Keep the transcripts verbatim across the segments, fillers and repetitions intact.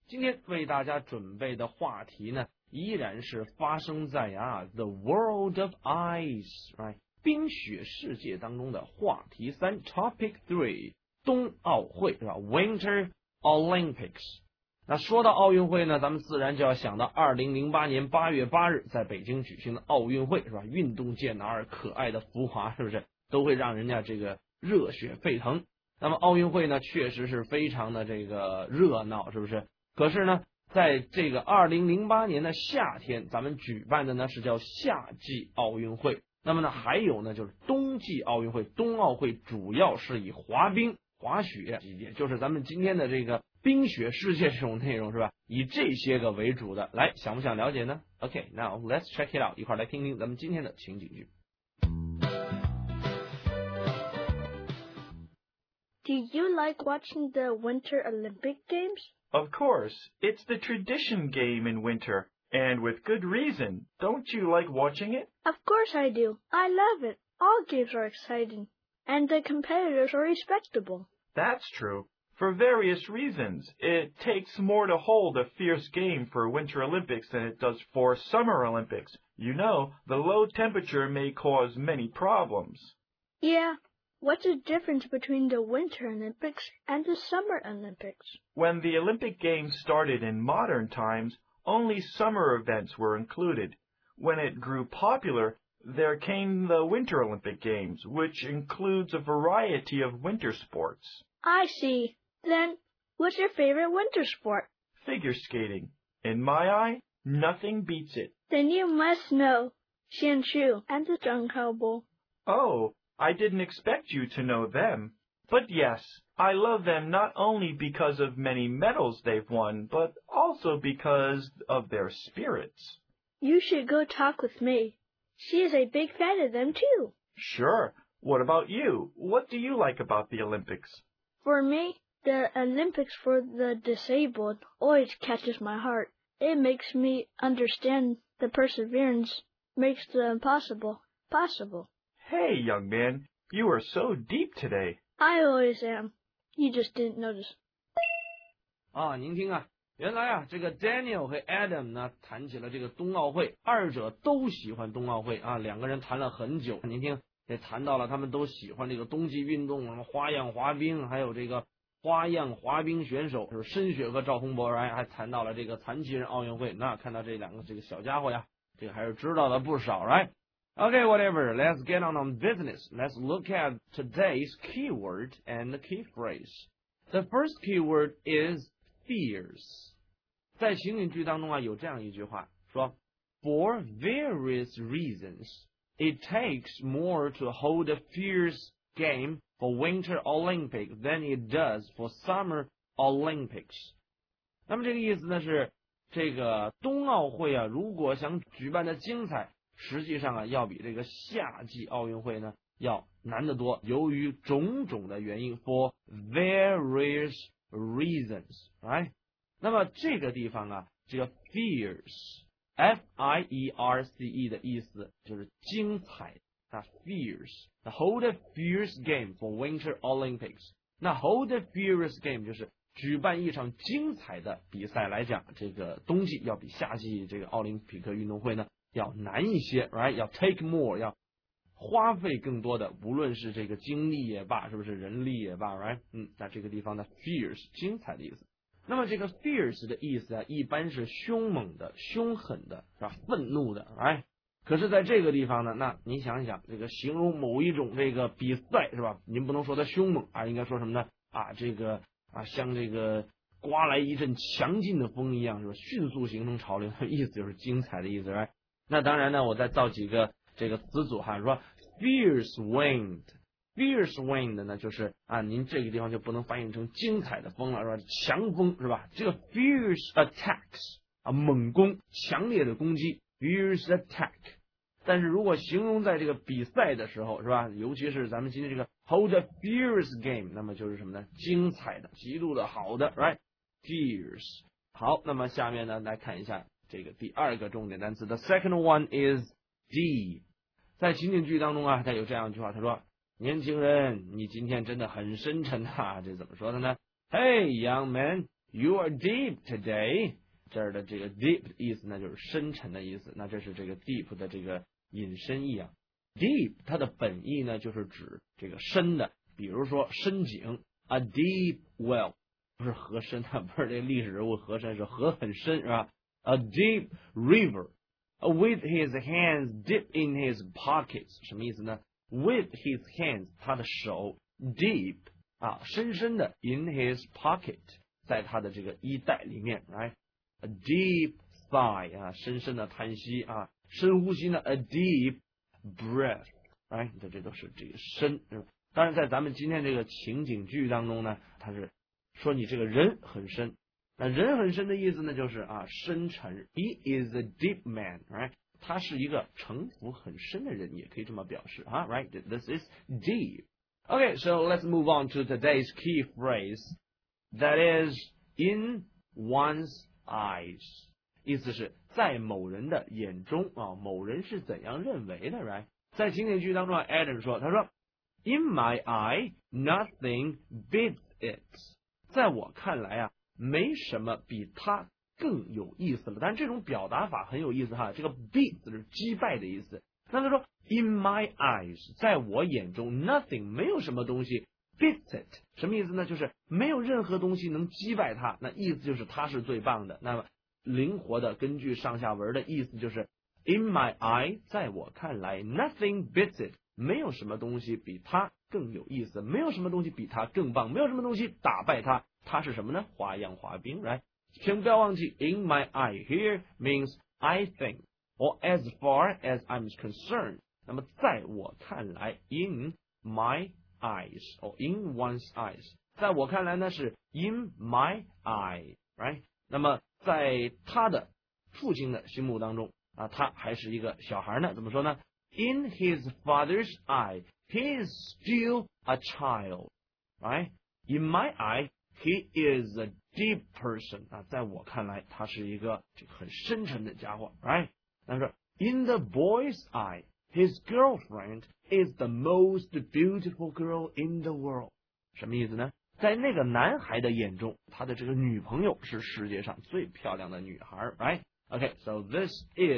今天为大家准备的话题呢，依然是发生在啊 The World of Ice，right？ 冰雪世界当中的话题三 ，Topic Three， 冬奥会是吧 ？Winter Olympics。那说到奥运会呢，咱们自然就要想到二零零八年八月八日在北京举行的奥运会是吧？运动健儿可爱的浮华，是不是都会让人家这个热血沸腾？那么奥运会呢，确实是非常的这个热闹，是不是？可是呢，在这个二零零八年的夏天，咱们举办的呢是叫夏季奥运会。那么呢，还有呢就是冬季奥运会，冬奥会主要是以滑冰、滑雪，也就是咱们今天的这个冰雪世界这种内容是吧？以这些个为主的，来，想不想了解呢 ？OK， now let's check it out， 一块来听听咱们今天的情景剧。 Do you like watching the Winter Olympic Games? Of course. It's the tradition game in winter, and with good reason. Don't you like watching it? Of course I do. I love it. All games are exciting, and the competitors are respectable. That's true. For various reasons. It takes more to hold a fierce game for Winter Olympics than it does for Summer Olympics. You know, the low temperature may cause many problems. Yeah. What's the difference between the Winter Olympics and the Summer Olympics? When the Olympic Games started in modern times, only summer events were included. When it grew popular, there came the Winter Olympic Games, which includes a variety of winter sports. I see. Then, what's your favorite winter sport? Figure skating. In my eye, nothing beats it. Then you must know Xianchu and the Zhanghaobo. Oh, I didn't expect you to know them. But yes, I love them not only because of many medals they've won, but also because of their spirits. You should go talk with May. She is a big fan of them too. Sure. What about you? What do you like about the Olympics? For me, the Olympics for the disabled always catches my heart. It makes me understand the perseverance makes the impossible possible. Hey, young man, you are so deep today. I always am. You just didn't notice. 啊，您听啊，原来啊，这个 Daniel 和 Adam 呢谈起了这个冬奥会，二者都喜欢冬奥会啊，两个人谈了很久。您听，也谈到了他们都喜欢这个冬季运动，什么花样滑冰，还有这个花样滑冰选手，就是申雪和赵宏博，还还谈到了这个残疾人奥运会。那看到这两个这个小家伙呀，这个还是知道了不少 ，right？Okay, whatever. Let's get on on business. Let's look at today's keyword and the key phrase. The first keyword is fierce. 在情景剧当中啊，有这样一句话说 ，For various reasons, it takes more to hold a fierce game for Winter Olympics than it does for Summer Olympics. 那么这个意思呢是，这个冬奥会啊，如果想举办的精彩。实际上啊，要比这个夏季奥运会呢要难得多。由于种种的原因 ，for various reasons， right？ 那么这个地方啊，这个 fierce，f i e r c e 的意思就是精彩啊 ，fierce。hold a fierce game for Winter Olympics。那 hold a fierce game 就是举办一场精彩的比赛来讲，这个冬季要比夏季这个奥林匹克运动会呢。要难一些 ，right？ 要 take more， 要花费更多的，无论是这个精力也罢，是不是人力也罢 ，right？ 嗯，那这个地方呢 ，fierce 精彩的意思。那么这个 fierce 的意思啊，一般是凶猛的、凶狠的，是吧？愤怒的 ，right？ 可是在这个地方呢，那您想一想，这个形容某一种这个比赛是吧？您不能说它凶猛啊，应该说什么呢？啊，这个啊，像这个刮来一阵强劲的风一样，是吧？迅速形成潮流，意思就是精彩的意思 ，right？那当然呢，我再造几个这个词组哈，说 fierce wind，fierce wind 呢就是啊，您这个地方就不能翻译成精彩的风了，是吧？强风是吧？这个 fierce attacks 啊，猛攻，强烈的攻击 ，fierce attack。但是如果形容在这个比赛的时候，是吧？尤其是咱们今天这个 hold a fierce game， 那么就是什么呢？精彩的，极度的好的 ，right？fierce。好，那么下面呢，来看一下。这个第二个重点单词 ，the second one is deep。在情景剧当中啊，他有这样一句话，他说：“年轻人，你今天真的很深沉啊。”这怎么说的呢？ Hey, young man, You are deep today。这儿的这个 deep 的意思呢，就是深沉的意思。那这是这个 deep 的这个引申义啊。deep 它的本意呢，就是指这个深的，比如说深井 ，a deep well， 不是河深啊，不是这历史人物河深，是河很深是吧 ？A deep river。With his hands deep in his pockets， 什么意思呢 ？With his hands， 他的手 deep 啊，深深的 in his pocket， 在他的这个衣袋里面 ，right？A deep sigh 啊，深深的叹息啊，深呼吸呢 ，a deep breath，right？ 这这都是这个深。当然，在咱们今天这个情景剧当中呢，它是说你这个人很深。那人很深的意思呢，就是啊深沉。He is a deep man， right？ 他是一个城府很深的人，也可以这么表示啊 ，right？ This is deep. Okay, so let's move on to today's key phrase. That is in one's eyes. 意思是在某人的眼中啊，某人是怎样认为的 ，right？ 在情景剧当中 ，Adam 说，他说 ，In my eye, nothing beats it. 在我看来啊。没什么比他更有意思了，但是这种表达法很有意思哈。这个 beat 是击败的意思。那他说 in my eyes， 在我眼中 nothing 没有什么东西 beats it， 什么意思呢？就是没有任何东西能击败他。那意思就是他是最棒的。那么灵活的根据上下文的意思就是 in my eye， 在我看来 nothing beats it， 没有什么东西比他更有意思，没有什么东西比他更棒，没有什么东西打败他。它是什么呢？花样滑冰 ，right？ 请不要忘记 ，in my eye here means I think or as far as I'm concerned。那么在我看来 ，in my eyes or in one's eyes， 在我看来呢是 in my eye，right？ 那么在他的父亲的心目当中啊，他还是一个小孩呢，怎么说呢 ？In his father's eye, he is still a child，right？ In my eye。He is a deep person 啊，在我看来，他是一个这个很深沉的家伙 ，right？ 他说 ，In the boy's eye, his girlfriend is the most beautiful girl in the world。什么意思呢？在那个男孩的眼中，他的这个女朋友是世界上最漂亮的女孩 ，right？ Okay, so this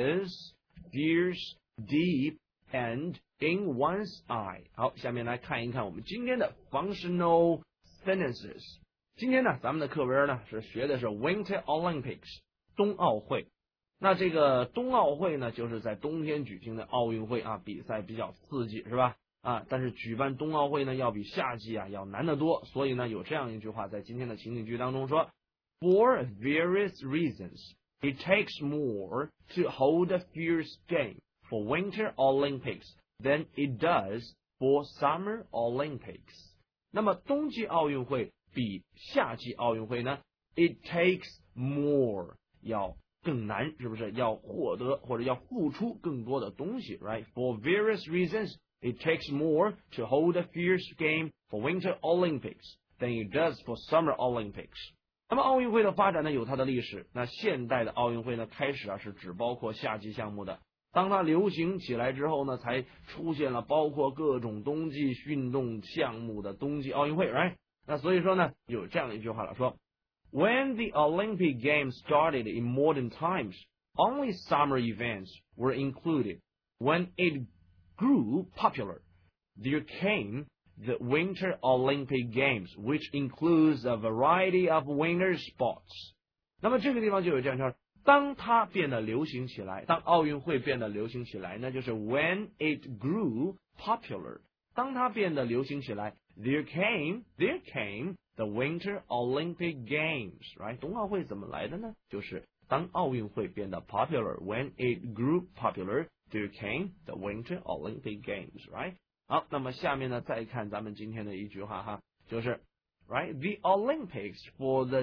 is fierce, deep, and in one's eye。好，下面来看一看我们今天的 functional sentences。今天呢，咱们的课文呢是学的是 Winter Olympics 冬奥会。那这个冬奥会呢，就是在冬天举行的奥运会啊，比赛比较刺激，是吧？啊，但是举办冬奥会呢，要比夏季啊要难得多。所以呢，有这样一句话，在今天的情景剧当中说 ，For various reasons, it takes more to hold a fierce game for Winter Olympics than it does for Summer Olympics。那么冬季奥运会比夏季奥运会呢 ，it takes more 要更难，是不是？要获得或者要付出更多的东西 ，right? For various reasons, it takes more to hold a fierce game for Winter Olympics than it does for Summer Olympics。那么奥运会的发展呢，有它的历史。那现代的奥运会呢，开始啊是只包括夏季项目的。当它流行起来之后呢，才出现了包括各种冬季运动项目的冬季奥运会 ，right？ 那所以说呢，有这样一句话了，说 When the Olympic Games started in modern times, only summer events were included. When it grew popular, there came the Winter Olympic Games, which includes a variety of winter sports. 那么这个地方就有这样说。当它变得流行起来，当奥运会变得流行起来，那就是 when it grew popular。当它变得流行起来 ，there came there came the Winter Olympic Games，right？ 冬奥会怎么来的呢？就是当奥运会变得 popular，when it grew popular，there came the Winter Olympic Games，right？ 好，那么下面呢，再看咱们今天的一句话哈，就是 right，the Olympics for the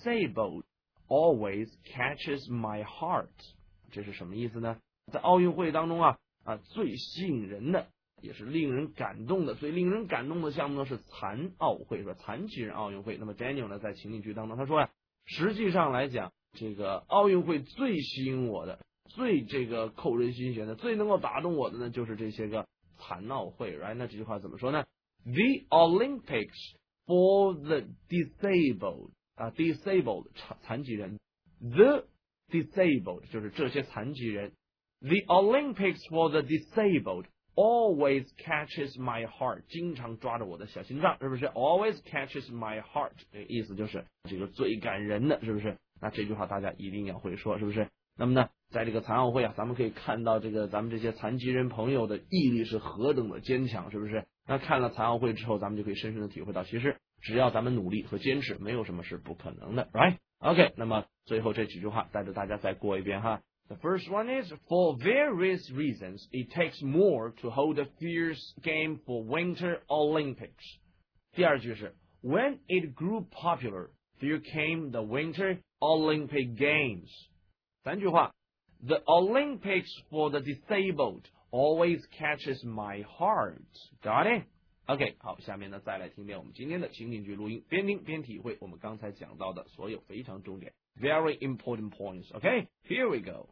disabled。Always catches my heart， 这是什么意思呢？在奥运会当中啊啊，最吸引人的，也是令人感动的，最令人感动的项目呢是残奥会，说残疾人奥运会。那么 Daniel 呢，在情景剧当中他说呀、啊，实际上来讲，这个奥运会最吸引我的，最这个扣人心弦的，最能够打动我的呢，就是这些个残奥会 ，right？ 那这句话怎么说呢 ？The Olympics for the disabled。 啊 disabled 残疾人 the disabled 就是这些残疾人 the Olympics for the disabled always catches my heart 经常抓着我的小心脏，是不是 always catches my heart 这个意思就是这个最感人的，是不是？那这句话大家一定要会说，是不是？那么呢，在这个残奥会啊，咱们可以看到这个咱们这些残疾人朋友的毅力是何等的坚强，是不是？那看了残奥会之后，咱们就可以深深的体会到，其实只要咱们努力和坚持，没有什么是不可能的 ，right？ OK， 那么最后这几句话带着大家再过一遍哈。The first one is, for various reasons, it takes more to hold a fierce game for Winter Olympics. 第二句是 when it grew popular, there came the Winter Olympic Games. 三句话 the Olympics for the disabled always catches my heart. Got it? OK, 好，下面呢再来听遍我们今天的情景剧录音，边听边体会我们刚才讲到的所有非常重点 very important points. OK, here we go.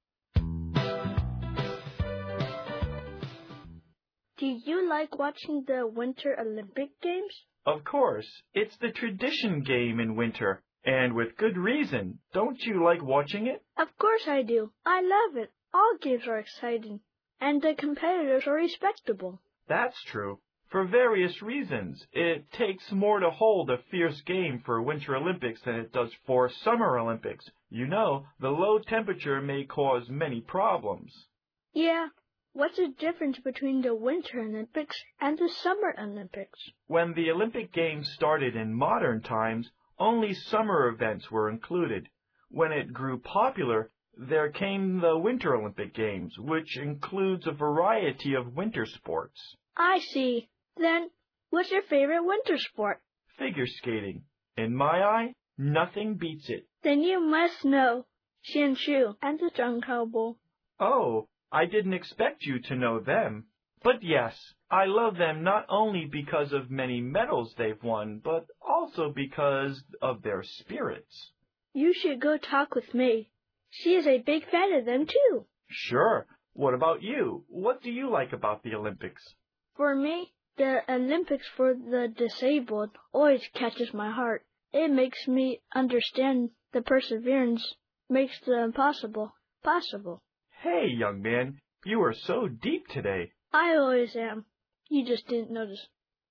Do you like watching the Winter Olympic Games? Of course, it's the tradition game in winter, and with good reason. Don't you like watching it? Of course I do. I love it. All games are exciting, and the competitors are respectable. That's true. For various reasons, it takes more to hold a fierce game for Winter Olympics than it does for Summer Olympics. You know, the low temperature may cause many problems. Yeah. What's the difference between the Winter Olympics and the Summer Olympics? When the Olympic Games started in modern times, only summer events were included. When it grew popular, there came the Winter Olympic Games, which includes a variety of winter sports. I see. Then, what's your favorite winter sport? Figure skating. In my eye, nothing beats it. Then you must know Xianshu and the Zhangkaobo. Oh, I didn't expect you to know them. But yes, I love them not only because of many medals they've won, but also because of their spirits. You should go talk with May. She is a big fan of them too. Sure. What about you? What do you like about the Olympics? For me, the Olympics for the disabled always catches my heart. It makes me understand the perseverance makes the impossible possible. Hey, young man, you are so deep today. I always am. You just didn't notice.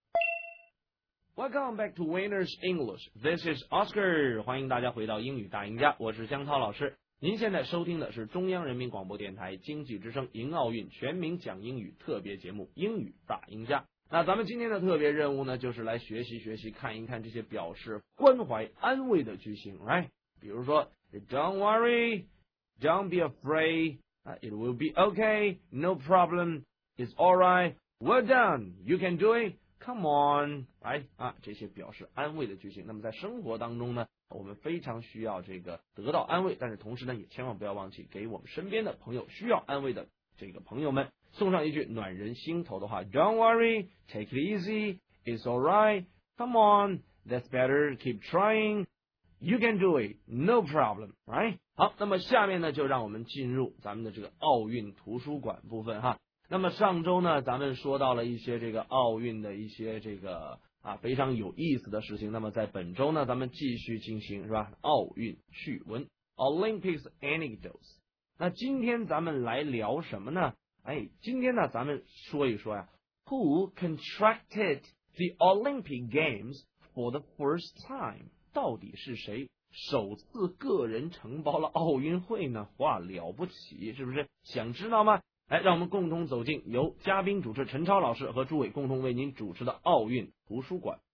Welcome back to Winners English. This is Oscar. 欢迎大家回到英语大赢家，我是江涛老师。您现在收听的是中央人民广播电台经济之声迎奥运全民讲英语特别节目《英语大赢家》。那咱们今天的特别任务呢，就是来学习学习，看一看这些表示关怀、安慰的句型 ，right？ 比如说 ，Don't worry, don't be afraid, it will be okay, no problem, it's alright, well done, you can do it, come on， 哎啊，这些表示安慰的句型。那么在生活当中呢，我们非常需要这个得到安慰，但是同时呢，也千万不要忘记给我们身边的朋友需要安慰的这个朋友们送上一句暖人心头的话 Don't worry, take it easy, it's alright, come on, that's better, keep trying, you can do it, no problem, right? 好，那么下面呢，就让我们进入咱们的这个奥运图书馆部分哈。那么上周呢，咱们说到了一些这个奥运的一些这个啊非常有意思的事情。那么在本周呢，咱们继续进行是吧？奥运趣闻 Olympics anecdotes。那今天咱们来聊什么呢？哎，今天呢，咱们说一说呀 ，Who contracted the Olympic Games for the first time？ 到底是谁首次个人承包了奥运会呢？哇，了不起，是不是？想知道吗？来，让我们共同走进由嘉宾主持陈超老师和朱伟共同为您主持的奥运图书馆。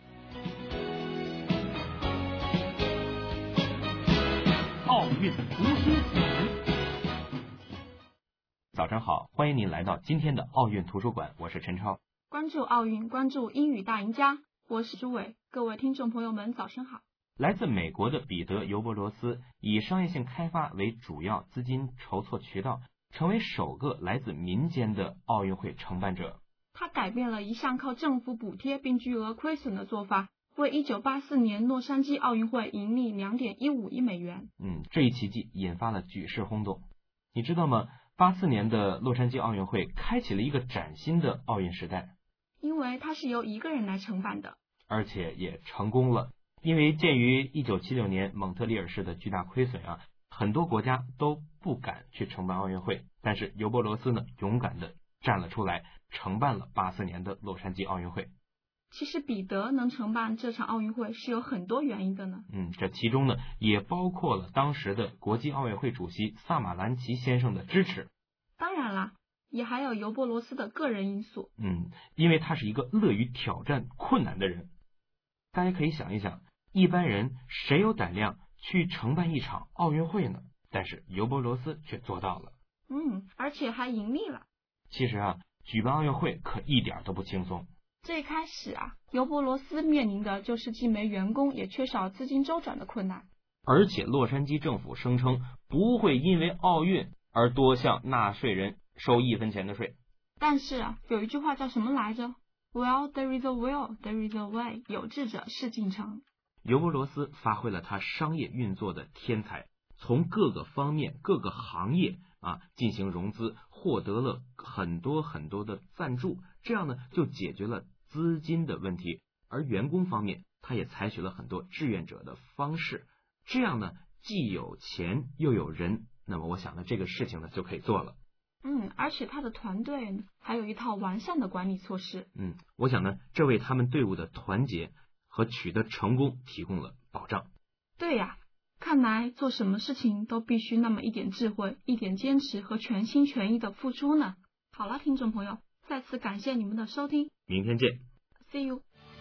奥运图书馆。早上好，欢迎您来到今天的奥运图书馆，我是陈超。 关注奥运，关注英语大赢家，我是朱伟。各位听众朋友们，早上好。 来自美国的彼得·尤伯罗斯以商业性开发为主要资金筹措渠道，成为首个来自民间的奥运会承办者。 他改变了一向靠政府补贴并巨额亏损的做法，为一九八四年洛杉矶奥运会盈利 两点一五亿美元。 嗯，这一奇迹引发了举世轰动。你知道吗？八四年的洛杉矶奥运会开启了一个崭新的奥运时代， 因为它是由一个人来承办的， 而且也成功了。 因为鉴于一九七六年蒙特利尔市的巨大亏损啊，很多国家都不敢去承办奥运会，但是尤伯罗斯呢，勇敢的站了出来，承办了八四年的洛杉矶奥运会。 其实彼得能承办这场奥运会是有很多原因的呢。 嗯，这其中呢也包括了当时的国际奥委会主席萨马兰奇先生的支持。 当然啦，也还有尤伯罗斯的个人因素。 嗯，因为他是一个乐于挑战困难的人。大家可以想一想，一般人谁有胆量去承办一场奥运会呢？但是尤伯罗斯却做到了。 嗯，而且还盈利了。 其实啊，举办奥运会可一点都不轻松。 最开始啊，尤伯罗斯面临的就是既没员工也缺少资金周转的困难。 而且洛杉矶政府声称不会因为奥运而多向纳税人收一分钱的税。 但是啊，有一句话叫什么来着？ Well, there is a will, there is a way. 有志者事竟成。 尤伯罗斯发挥了他商业运作的天才，从各个方面、各个行业啊进行融资，获得了很多很多的赞助，这样呢就解决了资金的问题。而员工方面，他也采取了很多志愿者的方式，这样呢既有钱又有人，那么我想呢这个事情呢就可以做了。 嗯，而且他的团队还有一套完善的管理措施。 嗯，我想呢这为他们队伍的团结和取得成功提供了保障。 对呀，看来做什么事情都必须那么一点智慧，一点坚持和全心全意的付出呢。好了，听众朋友，再次感谢你们的收听， 明天见。 See you。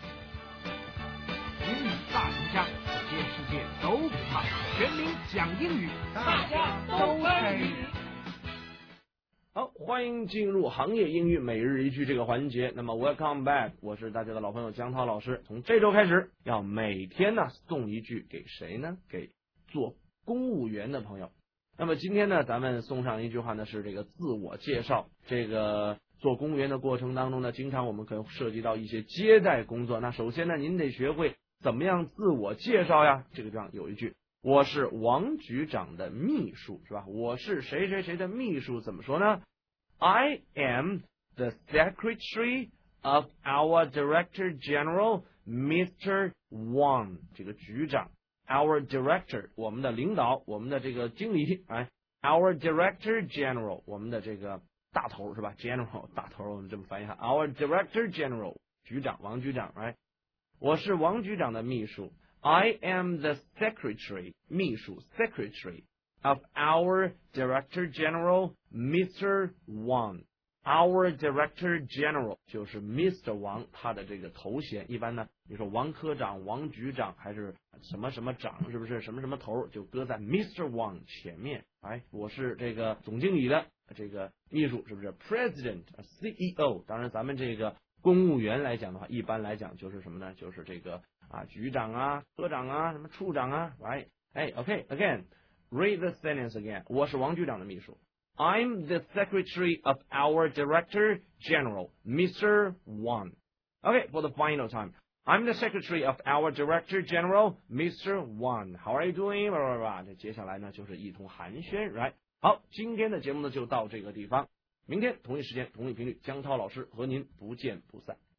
英语大赢家，见世界都不怕，全民讲英语，大家都参与。好，欢迎进入行业英语每日一句这个环节。那么 Welcome back， 我是大家的老朋友江涛老师。从这周开始，要每天呢送一句给谁呢？给做公务员的朋友。那么今天呢，咱们送上一句话呢是这个自我介绍。这个做公务员的过程当中呢，经常我们可能涉及到一些接待工作。那首先呢，您得学会怎么样自我介绍呀？这个地方有一句。我是王局长的秘书，是吧？我是谁谁谁的秘书，怎么说呢？ I am the secretary of our Director General, Mister Wang。 这个局长 ，our director， 我们的领导，我们的这个经理，哎 ，our Director General， 我们的这个大头是吧 ？General 大头，我们这么翻译一下 ，our Director General， 局长，王局长，哎，我是王局长的秘书。I am the secretary, 秘书 secretary of our Director General, Mister Wang. Our Director General 就是 Mister Wang 他的这个头衔。一般呢，你说王科长、王局长还是什么什么长，是不是什么什么头，就搁在 Mister Wang 前面。哎，我是这个总经理的这个秘书，是不是 President, C E O？ 当然，咱们这个公务员来讲的话，一般来讲就是什么呢？就是这个。啊，局长啊，科长啊，什么处长啊 ，right？ 哎 ，OK， again， read the sentence again。我是王局长的秘书。I'm the secretary of our Director General, Mister Wang. Okay, for the final time. I'm the secretary of our Director General, Mister Wang. How are you doing? 叭叭叭，这接下来呢就是一通寒暄 ，right？ 好，今天的节目呢就到这个地方。明天同一时间同一频率，江涛老师和您不见不散。